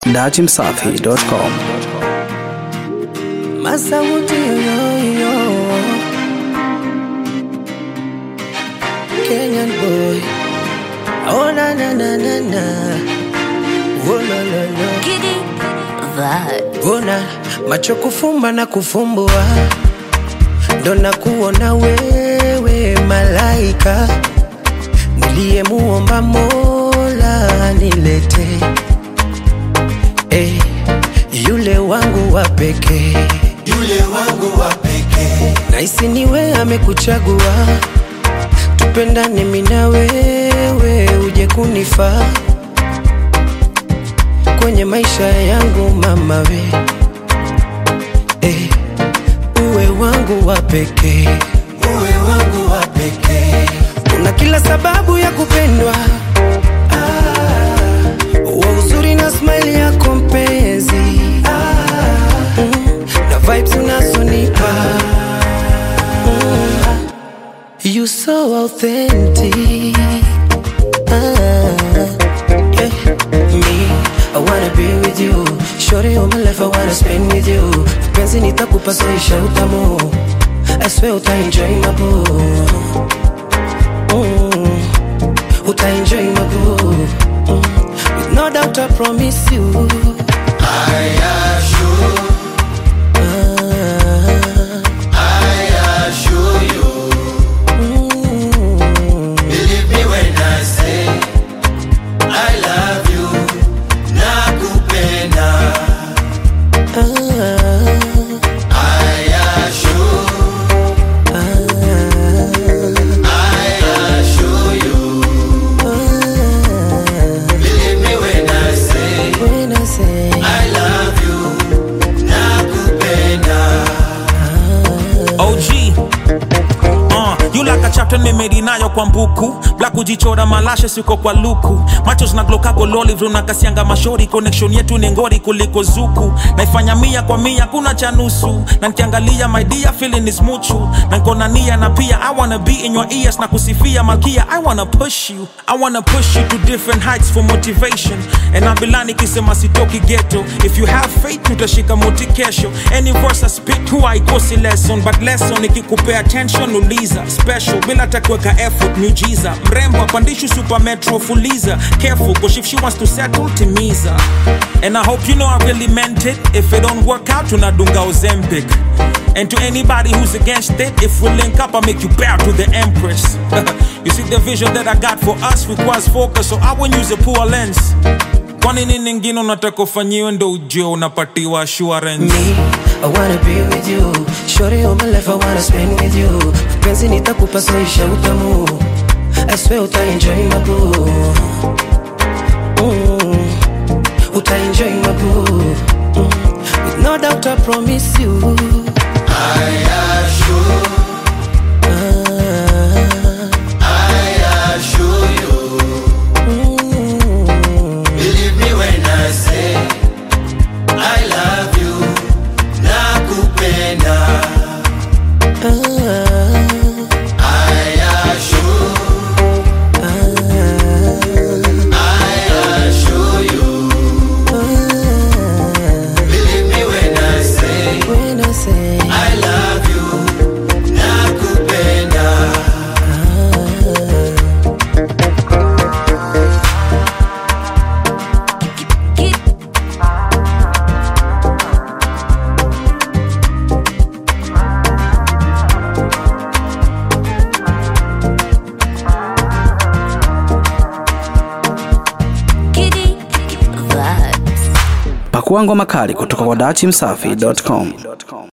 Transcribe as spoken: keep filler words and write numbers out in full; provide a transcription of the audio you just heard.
dati msafi dot com. Masauti yo yo Kenyan boy. Oh na na na na na. Oh la la la. Giddy vibe. Ona macho kufumba na kufumbua, ndo nakuona wewe malaika niliyemuomba Mola nilete, eh, yule wangu wa pekee, yule wangu wa pekee. naisi niwe amekuchagua, tupendane mimi na wewe, uje kunifaa kwenye maisha yangu mama we, eh, uwe wangu wa pekee, uwe wangu wa pekee. una kila sababu ya kupendwa, ah, wa uzuri na smile yako mpenzi, ah, mm, na vibes unazonipa, mm, you so authentic, ah, yeah, me I wanna be with you, shorty all my life I wanna spend with you. Penzi nitakupa soisha utamu, I swear uta enjoy my boo, mm, uta enjoy my boo, mm, with no doubt I promise you, I assure, ah, I assure you, mm, believe me when I say I love you, nakupenda. ah, I assure, ah, I assure you, ah, believe me when I say when I say I love you, nakupenda. O G Uh, you like a chapter nimedi nayo kwa mbuku Black kujichora malashe siko kwa luku Machos na glokako loli vruna kasianga mashori Connection yetu ni ngori kuliko zuku Naifanya mia kwa mia kuna cha nusu Na nikiangalia my dear feeling is mutual Na nkona nia na pia I wanna be in your ears Na kusifia malkia I wanna push you I wanna push you to different heights for motivation And nabilani kisema sitoki ghetto If you have faith utashika moti kesho Any verse I spit huwa haikosi lesson But lesson ikikupea attention uliza Special bila takweka effort miujiza Mrembo apandishu super metro fuliza Careful cause if she wants to settle timiza And I hope you know I really meant it If it don't work out tunadunga Ozempic And to anybody who's against it If we link up I'll make you bow to the empress You see the vision that I got for us requires focus So I won't use a poor lens Kwa nini ningine unataka ufanyiwe ndo ujue unapatiwa assurance me, I wanna be with you, shorty all my life I wanna spend with you. Penzi nitakupa soisha utamu, I swear uta enjoy my boo, mm, uta enjoy my boo, mm, with no doubt I promise you, I assure, ah, I assure you, mm, believe me when I say I love you, nakupenda. ah, I assure, ah, I assure you, ah, believe me when I say when I say I love you, nakupenda. Giddy vibes. Pakua ngoma kali kutoka kwa dati msafi dot com.